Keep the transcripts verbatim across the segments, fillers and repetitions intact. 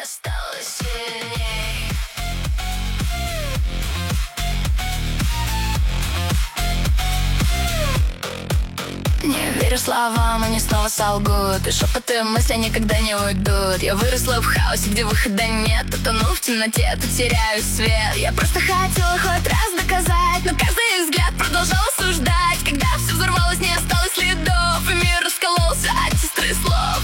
Я стала сильней. Не верю словам, они снова солгут, и шепоты мысли никогда не уйдут. Я выросла в хаосе, где выхода нет, утонул в темноте, тут теряю свет. Я просто хотела хоть раз доказать, но каждый взгляд продолжал осуждать. Когда все взорвалось, не осталось следов, и мир раскололся от сестры слов.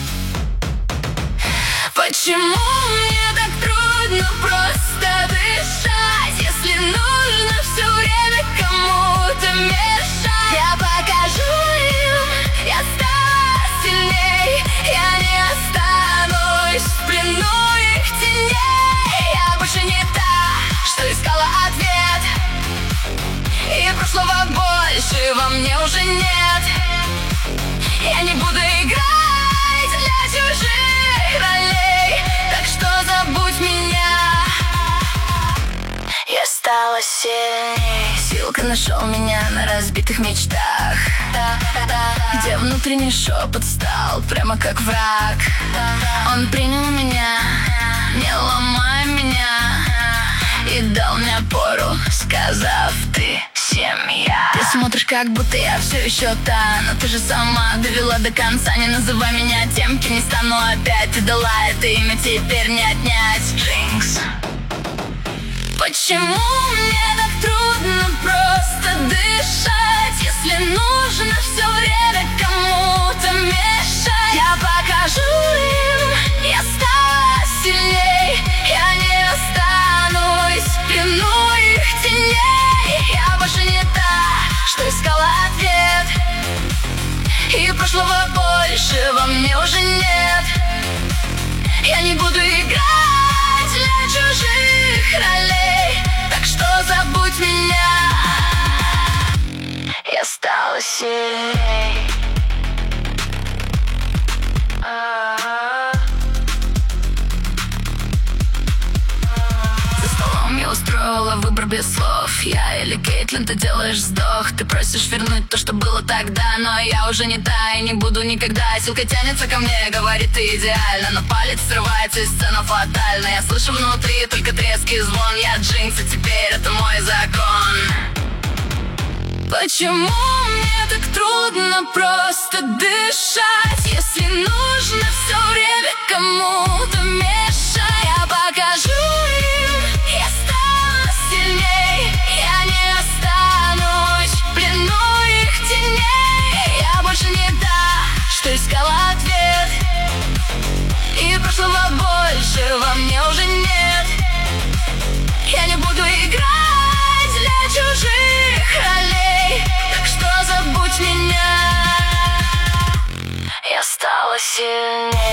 Почему мне так трудно просто дышать, если нужно все время кому-то мешать? Я покажу им, я стану сильней, я не останусь в плену их теней. Я больше не та, что искала ответ, и прошлого больше во мне уже нет. Я не буду играть для чужих ролей, так что забудь меня. Я стала сильней. Силка нашел меня на разбитых мечтах, где внутренний шепот стал прямо как враг. Он принял меня, не ломай меня, и дал мне опору, сказав: ты семья. Ты смотришь, как будто я все еще та, но ты же сама довела до конца. Не называй меня тем, кем не стану опять. Ты дала это имя, теперь не отнять. Джинкс. Почему мне так трудно просто дышать, если нужно все время кому-то мешать? Я покажу им, я стала сильней, я не останусь в плену их теней. Я больше не та, что искала ответ, и прошлого больше во мне уже нет. Я не буду играть для чужих ролей, так что забудь меня. Я стала сильней. За столом я устроила выбор без слов. Я или Кейтлин, ты делаешь вздох. Ты просишь вернуть то, что было тогда, но я уже не та и не буду никогда. Силка тянется ко мне, говорит: ты идеально, но палец срывается, и сцена фатальна. Я слышу внутри только треск и звон. Я Джинкс, и теперь это мой закон. Почему мне так трудно просто дышать, если нужно все время кому-то мешать? Я покажу им, я стану сильней, я не останусь в плену их теней. Я больше не та, что искала ответ, и прошлого больше во мне уже нет. Я не буду играть для чужих ролей, так что забудь меня. Я стала сильней.